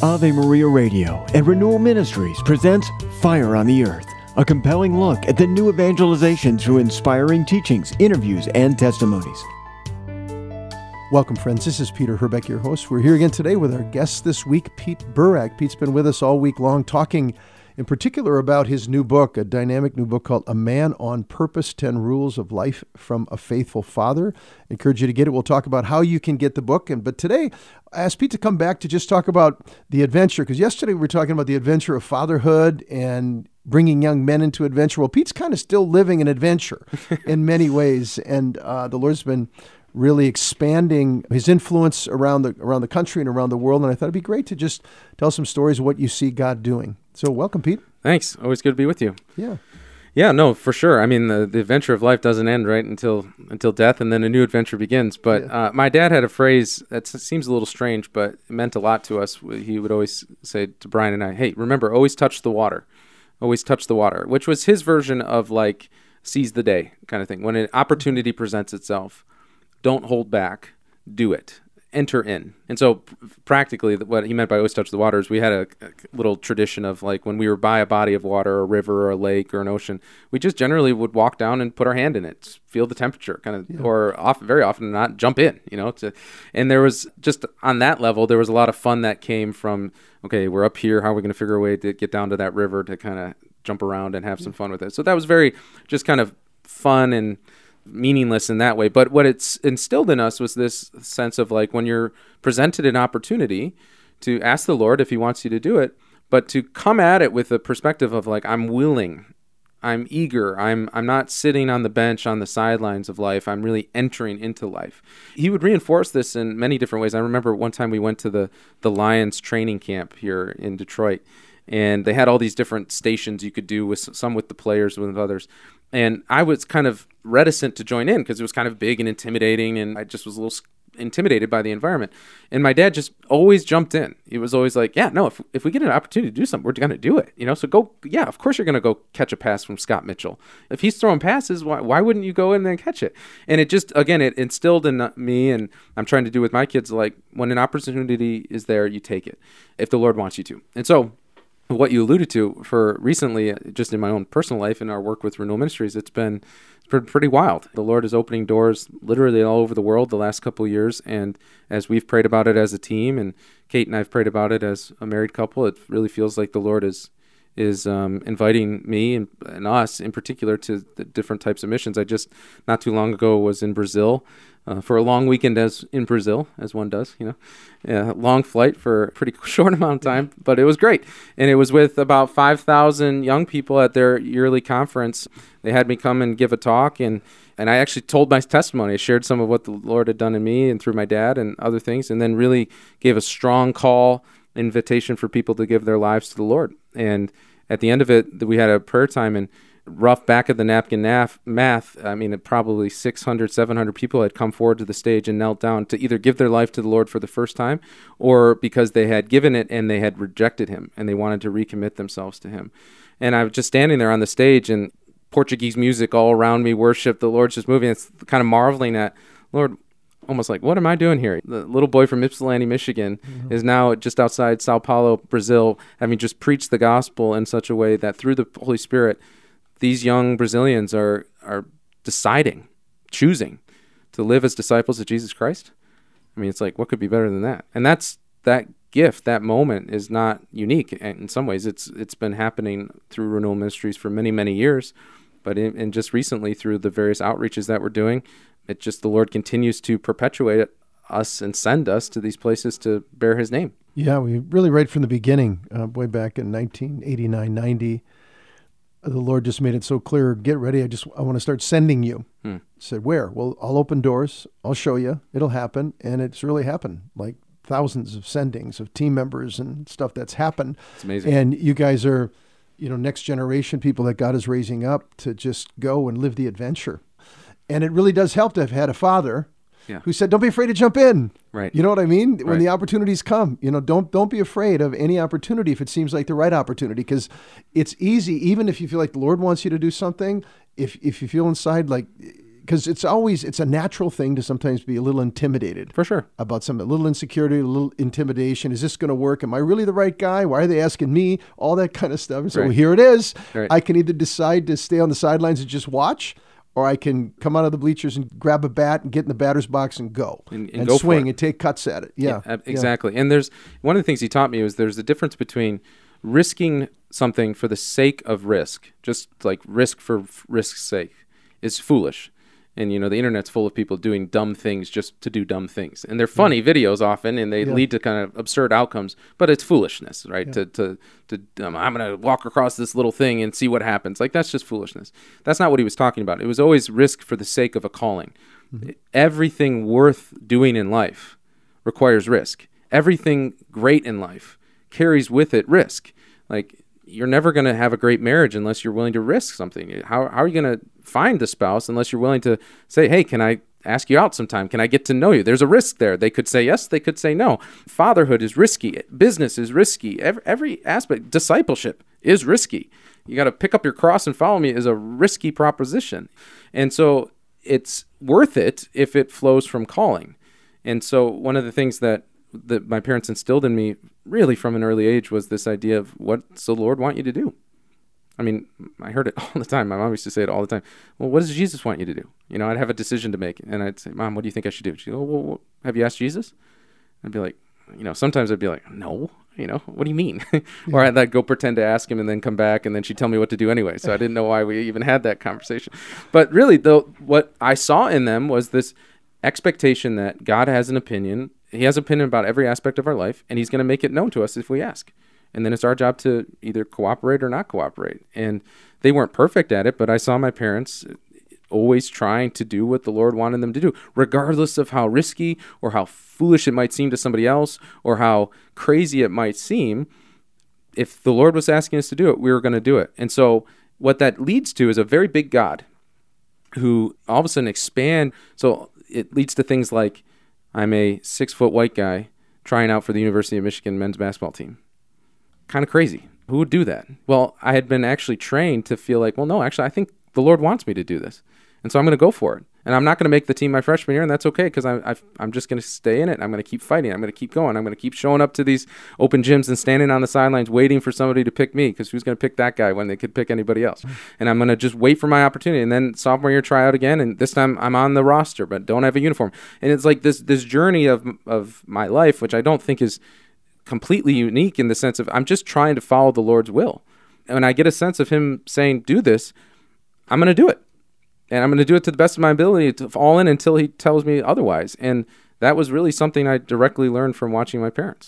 Ave Maria Radio and Renewal Ministries presents Fire on the Earth, a compelling look at the new evangelization through inspiring teachings, interviews, and testimonies. Welcome, friends. This is Peter Herbeck, your host. We're here again today with our guest this week, Pete Burak. Pete's been with us all week long, talking in particular about his new book, a dynamic new book called A Man on Purpose, 10 Rules of Life from a Faithful Father. I encourage you to get it. We'll talk about how you can get the book. But today, I asked Pete to come back to just talk about the adventure, because yesterday we were talking about the adventure of fatherhood and bringing young men into adventure. Well, Pete's kind of still living an adventure in many ways, and the Lord's been really expanding his influence around the country and around the world. And I thought it'd be great to just tell some stories of what you see God doing. So welcome, Pete. Thanks. Always good to be with you. Yeah, no, for sure. I mean, the adventure of life doesn't end, right, until death, and then a new adventure begins. But my dad had a phrase that seems a little strange, but it meant a lot to us. He would always say to Brian and I, hey, remember, always touch the water. Always touch the water, which was his version of like seize the day kind of thing. When an opportunity presents itself, don't hold back, do it, enter in. And so practically what he meant by always touch the water is we had a little tradition of like when we were by a body of water, a river or a lake or an ocean, we just generally would walk down and put our hand in it, feel the temperature or very often not jump in, and there was just on that level, there was a lot of fun that came from, okay, we're up here, how are we going to figure a way to get down to that river to kind of jump around and have some fun with it. So that was very just kind of fun and meaningless in that way. But what it's instilled in us was this sense of like when you're presented an opportunity to ask the Lord if he wants you to do it, but to come at it with a perspective of like, I'm willing, I'm eager, I'm not sitting on the bench on the sidelines of life, I'm really entering into life. He would reinforce this in many different ways. I remember one time we went to the Lions training camp here in Detroit, and they had all these different stations you could do with some with the players, with others. And I was kind of reticent to join in because it was kind of big and intimidating, and I just was a little intimidated by the environment. And my dad just always jumped in. He was always like, yeah, no, if we get an opportunity to do something, we're going to do it. So go, yeah, of course you're going to go catch a pass from Scott Mitchell. If he's throwing passes, why wouldn't you go in there and catch it? And it just, again, it instilled in me, and I'm trying to do with my kids, like when an opportunity is there, you take it if the Lord wants you to. And so what you alluded to for recently, just in my own personal life and our work with Renewal Ministries, it's been pretty wild. The Lord is opening doors literally all over the world the last couple of years, and as we've prayed about it as a team, and Kate and I have prayed about it as a married couple, it really feels like the Lord is inviting me and us in particular to the different types of missions. I just not too long ago was in Brazil for a long weekend in Brazil, as one does, long flight for a pretty short amount of time, but it was great. And it was with about 5,000 young people at their yearly conference. They had me come and give a talk, and I actually told my testimony. I shared some of what the Lord had done in me and through my dad and other things, and then really gave a strong call, invitation for people to give their lives to the Lord. And at the end of it, we had a prayer time, and rough back of the napkin math, I mean, probably 600, 700 people had come forward to the stage and knelt down to either give their life to the Lord for the first time, or because they had given it and they had rejected him and they wanted to recommit themselves to him. And I was just standing there on the stage, and Portuguese music all around me, worship, the Lord's just moving. It's kind of marveling at, Lord, almost like, what am I doing here? The little boy from Ypsilanti, Michigan, is now just outside Sao Paulo, Brazil, having just preached the gospel in such a way that through the Holy Spirit, these young Brazilians are choosing to live as disciples of Jesus Christ. I mean, it's like, what could be better than that? And that gift, that moment is not unique. And in some ways, it's been happening through Renewal Ministries for many, many years. But and just recently through the various outreaches that we're doing, it just the Lord continues to perpetuate us and send us to these places to bear his name. Yeah, we really right from the beginning, way back in 1989, 90, the Lord just made it so clear, get ready, I want to start sending you. Said, where? Well, I'll open doors, I'll show you, it'll happen, and it's really happened, like thousands of sendings of team members and stuff that's happened. It's amazing. And you guys are, next generation people that God is raising up to just go and live the adventure. And it really does help to have had a father who said, don't be afraid to jump in. Right. You know what I mean? When right. the opportunities come, don't be afraid of any opportunity if it seems like the right opportunity, because it's easy, even if you feel like the Lord wants you to do something, if you feel inside like because it's a natural thing to sometimes be a little intimidated. For sure. About something, a little insecurity, a little intimidation. Is this going to work? Am I really the right guy? Why are they asking me? All that kind of stuff. And so Right. here it is. Right. I can either decide to stay on the sidelines and just watch, or I can come out of the bleachers and grab a bat and get in the batter's box and go And go for swing it. and take cuts at it. Yeah, Exactly. And there's one of the things he taught me was there's a difference between risking something for the sake of risk, just like risk for risk's sake, is foolish. And, the internet's full of people doing dumb things just to do dumb things. And they're funny videos often, and they lead to kind of absurd outcomes, but it's foolishness, right? I'm going to walk across this little thing and see what happens. Like, that's just foolishness. That's not what he was talking about. It was always risk for the sake of a calling. Mm-hmm. Everything worth doing in life requires risk. Everything great in life carries with it risk. Like, you're never going to have a great marriage unless you're willing to risk something. How are you going to find the spouse unless you're willing to say, hey, can I ask you out sometime? Can I get to know you? There's a risk there. They could say yes, they could say no. Fatherhood is risky. Business is risky. Every aspect, discipleship is risky. You got to pick up your cross and follow me is a risky proposition. And so it's worth it if it flows from calling. And so one of the things that my parents instilled in me really from an early age was this idea of what's the Lord want you to do? I mean, I heard it all the time. My mom used to say it all the time. Well, what does Jesus want you to do? I'd have a decision to make, and I'd say, Mom, what do you think I should do? She'd go, well, have you asked Jesus? I'd be like, sometimes I'd be like, no, what do you mean? Or I'd go pretend to ask him and then come back, and then she'd tell me what to do anyway. So I didn't know why we even had that conversation. But really, though, what I saw in them was this expectation that God has an opinion. He has an opinion about every aspect of our life, and he's going to make it known to us if we ask. And then it's our job to either cooperate or not cooperate. And they weren't perfect at it, but I saw my parents always trying to do what the Lord wanted them to do, regardless of how risky or how foolish it might seem to somebody else or how crazy it might seem. If the Lord was asking us to do it, we were going to do it. And so what that leads to is a very big God who all of a sudden expand. So it leads to things like, I'm a 6-foot white guy trying out for the University of Michigan men's basketball team. Kind of crazy. Who would do that? Well, I had been actually trained to feel like, well, no, actually, I think the Lord wants me to do this. And so I'm going to go for it. And I'm not going to make the team my freshman year, and that's okay because I'm just going to stay in it. I'm going to keep fighting. I'm going to keep going. I'm going to keep showing up to these open gyms and standing on the sidelines waiting for somebody to pick me because who's going to pick that guy when they could pick anybody else? And I'm going to just wait for my opportunity. And then sophomore year, try out again, and this time I'm on the roster but don't have a uniform. And it's like this journey of my life, which I don't think is completely unique in the sense of I'm just trying to follow the Lord's will. And when I get a sense of him saying, do this, I'm going to do it. And I'm going to do it to the best of my ability to all in until he tells me otherwise. And that was really something I directly learned from watching my parents.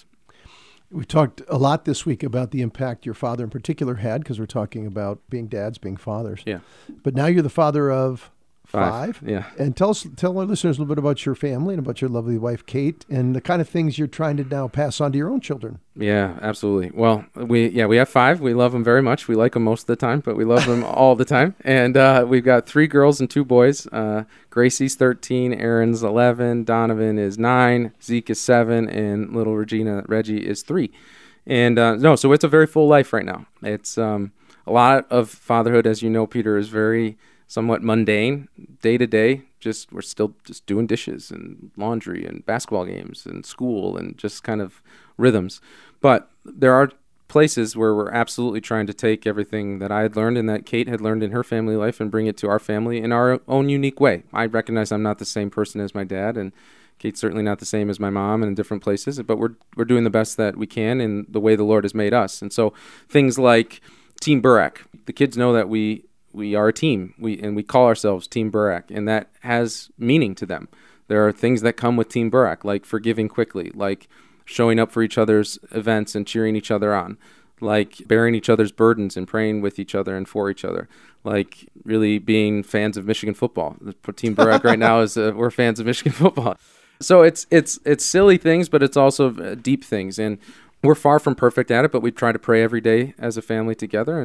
We talked a lot this week about the impact your father in particular had because we're talking about being dads, being fathers. Yeah. But now you're the father of five. Yeah. And tell our listeners a little bit about your family and about your lovely wife, Kate, and the kind of things you're trying to now pass on to your own children. Yeah, absolutely. Well, we have 5. We love them very much. We like them most of the time, but we love them all the time. And we've got 3 girls and 2 boys. Gracie's 13, Aaron's 11, Donovan is 9, Zeke is 7, and little Reggie is 3. And so it's a very full life right now. It's a lot of fatherhood, as you know, Peter, is very somewhat mundane, day to day. We're still just doing dishes and laundry and basketball games and school and just kind of rhythms. But there are places where we're absolutely trying to take everything that I had learned and that Kate had learned in her family life and bring it to our family in our own unique way. I recognize I'm not the same person as my dad, and Kate's certainly not the same as my mom and in different places, but we're doing the best that we can in the way the Lord has made us. And so things like Team Burak, the kids know that we are a team, we call ourselves Team Burak, and that has meaning to them. There are things that come with Team Burak, like forgiving quickly, like showing up for each other's events and cheering each other on, like bearing each other's burdens and praying with each other and for each other, like really being fans of Michigan football. Team Burak right now is we're fans of Michigan football. So it's silly things, but it's also deep things, and we're far from perfect at it, but we try to pray every day as a family together,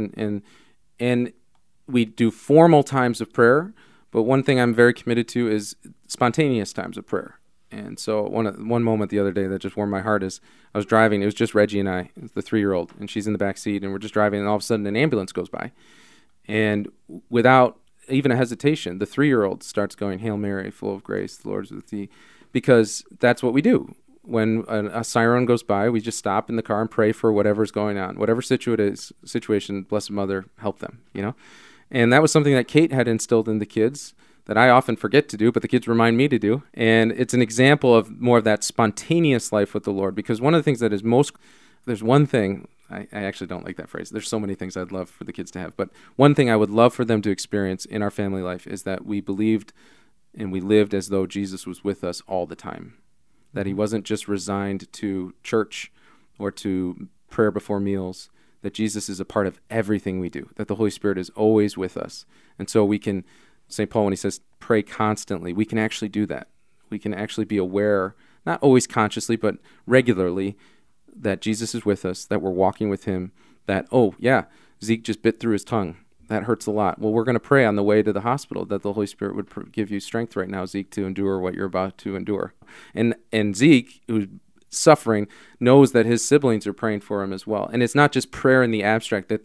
and we do formal times of prayer, but one thing I'm very committed to is spontaneous times of prayer. And so one moment the other day that just warmed my heart is I was driving. It was just Reggie and I, the 3-year-old, and she's in the back seat, and we're just driving, and all of a sudden an ambulance goes by. And without even a hesitation, the 3-year-old starts going, Hail Mary, full of grace, the Lord is with thee, because that's what we do. When a siren goes by, we just stop in the car and pray for whatever's going on. Whatever situation, Blessed Mother, help them, And that was something that Kate had instilled in the kids that I often forget to do, but the kids remind me to do. And it's an example of more of that spontaneous life with the Lord, because one of the things that is there's one thing, I actually don't like that phrase. There's so many things I'd love for the kids to have, but one thing I would love for them to experience in our family life is that we believed and we lived as though Jesus was with us all the time, that he wasn't just resigned to church or to prayer before meals, that Jesus is a part of everything we do, that the Holy Spirit is always with us. And so we can, St. Paul, when he says pray constantly, we can actually do that. We can actually be aware, not always consciously, but regularly, that Jesus is with us, that we're walking with him, that, oh, yeah, Zeke just bit through his tongue. That hurts a lot. Well, we're going to pray on the way to the hospital that the Holy Spirit would give you strength right now, Zeke, to endure what you're about to endure. And Zeke, who's suffering, knows that his siblings are praying for him as well. And it's not just prayer in the abstract, that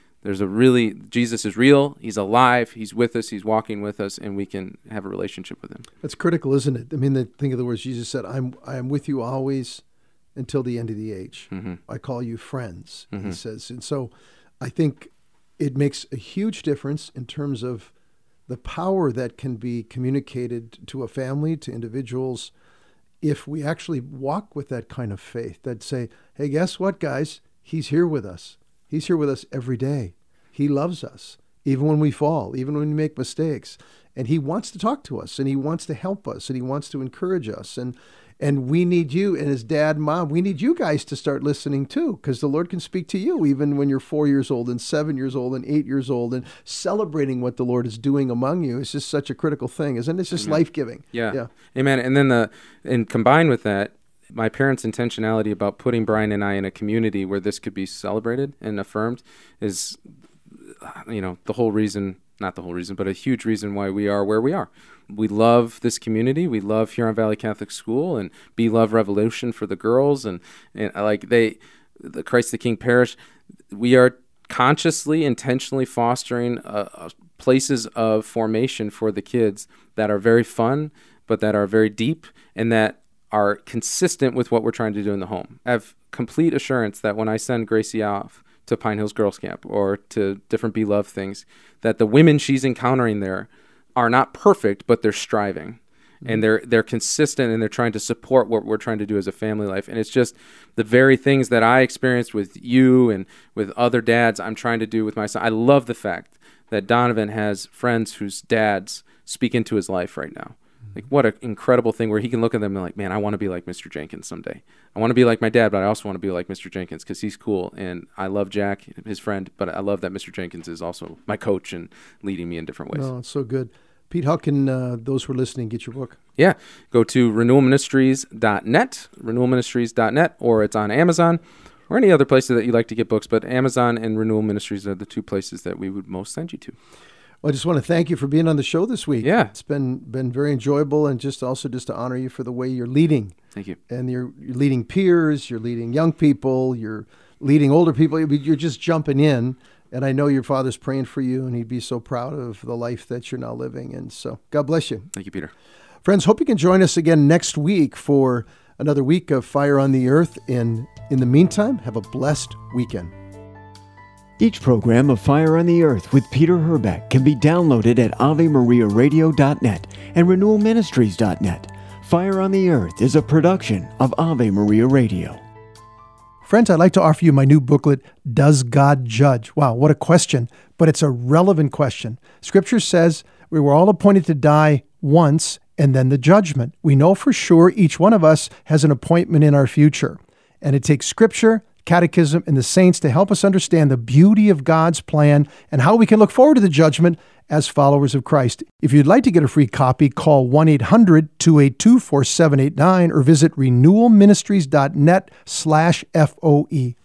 Jesus is real, he's alive, he's with us, he's walking with us, and we can have a relationship with him. That's critical, isn't it? I mean, think of the words Jesus said, I am with you always until the end of the age. Mm-hmm. I call you friends, he says. And so I think it makes a huge difference in terms of the power that can be communicated to a family, to individuals, if we actually walk with that kind of faith, that say, hey, guess what, guys? He's here with us. He's here with us every day. He loves us, even when we fall, even when we make mistakes. And he wants to talk to us, and he wants to help us, and he wants to encourage us. And we need you, and his dad, mom, we need you guys to start listening too, because the Lord can speak to you even when you're 4 years old and 7 years old and 8 years old, and celebrating what the Lord is doing among you is just such a critical thing, isn't it? It's just life-giving. Yeah. Amen. And then and combined with that, my parents' intentionality about putting Brian and I in a community where this could be celebrated and affirmed is, the whole reason, not the whole reason, but a huge reason why we are where we are. We love this community. We love Huron Valley Catholic School and Be Love Revolution for the girls, and the Christ the King Parish. We are consciously, intentionally fostering places of formation for the kids that are very fun, but that are very deep, and that are consistent with what we're trying to do in the home. I have complete assurance that when I send Gracie off to Pine Hills Girls Camp or to different Be Love things, that the women she's encountering there are not perfect, but they're striving. And they're consistent, and they're trying to support what we're trying to do as a family life. And it's just the very things that I experienced with you and with other dads I'm trying to do with my son. I love the fact that Donovan has friends whose dads speak into his life right now. Like, what an incredible thing where he can look at them and like, man, I want to be like Mr. Jenkins someday. I want to be like my dad, but I also want to be like Mr. Jenkins because he's cool. And I love Jack, his friend, but I love that Mr. Jenkins is also my coach and leading me in different ways. Oh, it's so good. Pete, how can those who are listening get your book? Yeah, go to renewalministries.net, or it's on Amazon or any other places that you like to get books. But Amazon and Renewal Ministries are the two places that we would most send you to. Well, I just want to thank you for being on the show this week. Yeah. It's been very enjoyable, and just to honor you for the way you're leading. Thank you. And you're leading peers, you're leading young people, you're leading older people. You're just jumping in. And I know your father's praying for you, and he'd be so proud of the life that you're now living. And so God bless you. Thank you, Peter. Friends, hope you can join us again next week for another week of Fire on the Earth. And in the meantime, have a blessed weekend. Each program of Fire on the Earth with Peter Herbeck can be downloaded at AveMariaRadio.net and RenewalMinistries.net. Fire on the Earth is a production of Ave Maria Radio. Friends, I'd like to offer you my new booklet, Does God Judge? Wow, what a question, but it's a relevant question. Scripture says we were all appointed to die once and then the judgment. We know for sure each one of us has an appointment in our future. And it takes Scripture, Catechism, and the saints to help us understand the beauty of God's plan and how we can look forward to the judgment as followers of Christ. If you'd like to get a free copy, call 1-800-282-4789 or visit renewalministries.net/FOE.